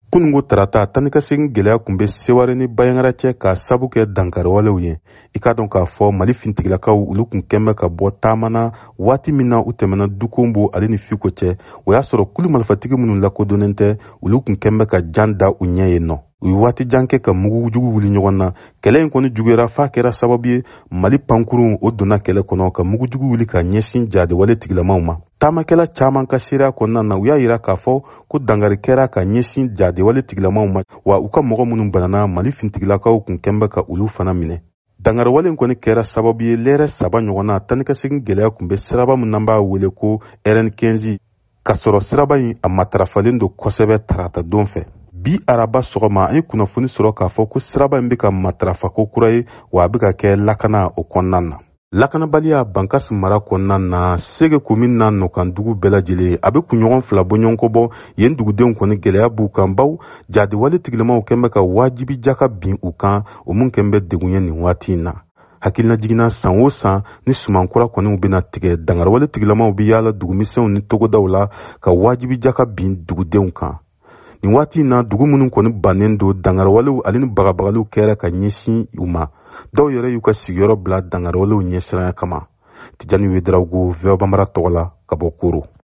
Kunungo tarata tanika segin gɛlɛya kun bɛ seware ni bayangara cɛ ka sabu kɛ dankari walew ye. I k'a dɔn k'a fɔ Mali fintigilakaw olu kun kɛnbɛ ka bɔ taamana waati min na u tɛmɛna Dukonbo ale ni Fiko cɛ. O y'a sɔrɔ kulu marifatigi minnu lakodɔnnen tɛ olu kun kɛnbɛ ka jan da u ɲɛ yen nɔ. U ye waati jan kɛ ka mugu jugu wuli ɲɔgɔn na. Kɛlɛ in kɔni juguyara f'a kɛra sababu ye Mali pankurun o donna kɛlɛ kɔnɔ ka mugu jugu wuli ka ɲɛsin jadewale tigilamaw ma. Taamakɛla caman ka seereya kɔnɔna na u y'a yira k'a fɔ ko dangari kɛra ka ɲɛsin jadewale tigilamaw ma wa u ka mɔgɔ minnu banana Mali fintigilakaw kun kɛnbɛ ka olu fana minɛ. Dangariwale in kɔni kɛra sababu ye lɛrɛ 3 ɲɔgɔn na tanikasegin gɛlɛya kun bɛ siraba min n'an b'a wele ko RN15 ka sɔrɔ siraba in a matarafalen don kosɛbɛ tarata don fɛ. Bi araba sɔgɔma an ye kunnafoni sɔrɔ k'a fɔ ko siraba in bɛ ka matarafa ko kura ye wa a bɛ ka kɛ lakana o kɔnɔna na. Lakanabaliya Bankasi mara kɔnɔna na Sege commune na Nɔkan dugu bɛɛ lajɛlen a bɛ kunɲɔgɔn 2 bɔ ɲɔgɔn kɔ bɔ yen dugudenw kɔni gɛlɛya b'u kan baw jadewale tigilamaw kɛnbɛ ka wajibi jaka bin u kan o mun kɛnbɛ degun ye nin waati in na. Hakilina jiginna san o san ni sumankura kɔniw bɛna tigɛ dangariwale tigilamaw bɛ yaala dugumisɛnw ni togodaw la ka wajibi jaka bin dugudenw kan. Nin waati in na dugu minnu kɔni bannen don dangariwalew ale ni bagabagaliw kɛra ka ɲɛsin u ma. Dɔw yɛrɛ y'u ka sigiyɔrɔ bila dangariwalew ɲɛsiranya kama. Tijani Wederawogo, VOA Bambara tɔgɔ la ka bɔ Koro.